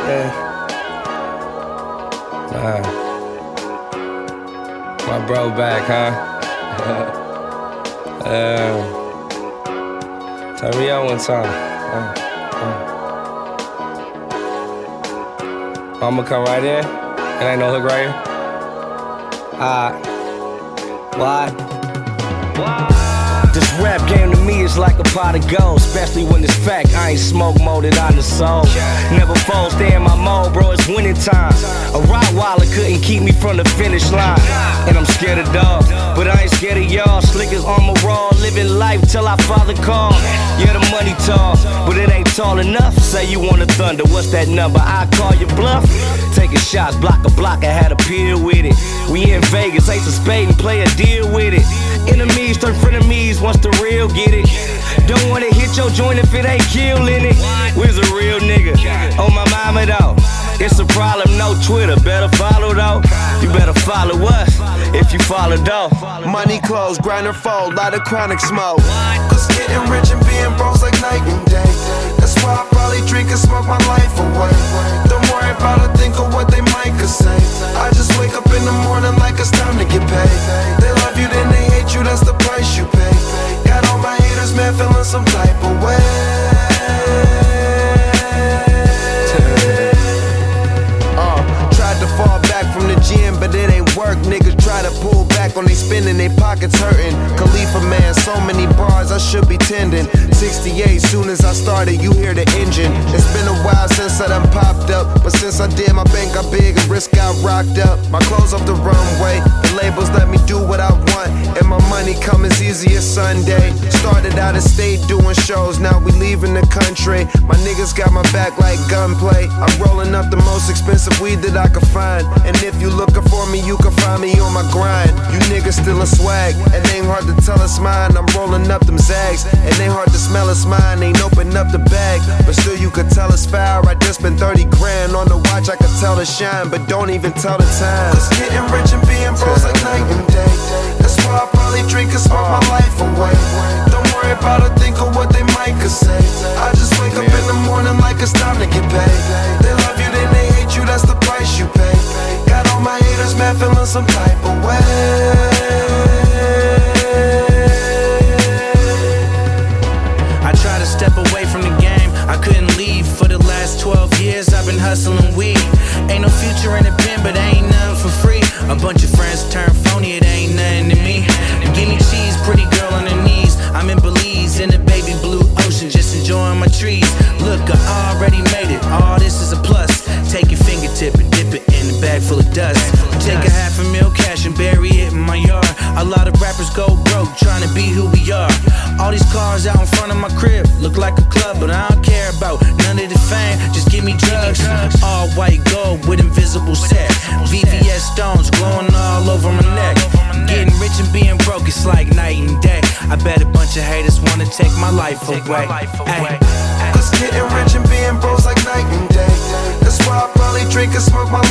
Yeah. My bro back, huh? Turn me on one time. I'ma come right in. And ain't no hook right here. What? This rap game to me is like a pot of gold, especially when it's fact. I ain't smoke molded on the soul. Never fold, stay in my mode, bro. It's winning time. A Rottweiler couldn't keep me from the finish line. And I'm scared of dogs, but I ain't scared of y'all. Slick as armor raw, living life till our father call. Yeah, the money tall, but it ain't tall enough. Say you want a thunder, what's that number? I call your bluff. Taking shots, block, I had a pill with it. We in Vegas, ace of spade and play a deal with it. Enemies turn frenemies once the real get it. Don't wanna hit your joint if it ain't killing it. We's a real nigga, on my mama though. It's a problem, no Twitter, better follow though. You better follow us, if you follow though. Money, clothes, grind or fold, lot of chronic smoke. Cause getting rich and being broke's like night and day. That's why I probably drink and smoke my life away. Don't worry about it, think of what they might could say. I just wake up in the morning like it's time to get paid. They love you, then they hate you, that's the price you pay. Got all my haters, man, feeling some type of way. Tried to fall back from the gym, but it ain't work. Niggas try to pull back on they spending, they pockets hurting. Khalifa man, so many bars I should be tending. 68, soon as I started, you hear the engine. It's been a while since I done popped up, but since I did, my bank got big and risk got rocked up. My clothes off the runway, the labels let me do what I want, and my money come as easy as Sunday. Started out of state doing shows, now we leaving the country. My niggas got my back like gunplay. I'm rolling up the most expensive weed that I could find, and if you looking for me, you can find me on my grind. You niggas stealing swag, and ain't hard to tell it's mine. I'm rolling up them zags, and ain't hard to smell it's mine. Ain't open up the bag, but still you could tell it's foul. I just spent 30 grand on the watch, I could tell the shine, but don't even tell the time. Cause getting rich and being broke's like night and day. That's why I probably drink and smoke my life away. Don't worry about it, think of what they might could say. I just wake up in the morning like it's time to get paid. They love you, then they hate you, that's the price you pay. Got all my haters, man, feeling some type of way. I try to step away from the game, I couldn't leave. For the last 12 years I've been hustling weed. Ain't no future in the pen, but ain't nothing for free. A bunch of friends turn phony, it ain't nothing to me. Give me cheese, pretty girl on her knees. I'm in Belize, in the baby blue ocean, just enjoying my trees. Look, I already made it, all this is a plus. Take your fingertip and dip it in a bag full of dust. Take a $500,000 cash and bury it in my yard. A lot of rappers go broke, trying to be who we are. All these cars out in front of my crib look like a club, but I don't care about none of the fame, just give me drugs. All white gold with invisible set, VVS stones glowing all over my neck. Getting rich and being broke, it's like night and day. I bet a bunch of haters wanna take my life away. Cause getting rich and being broke's like night and day. That's why I probably drink and smoke my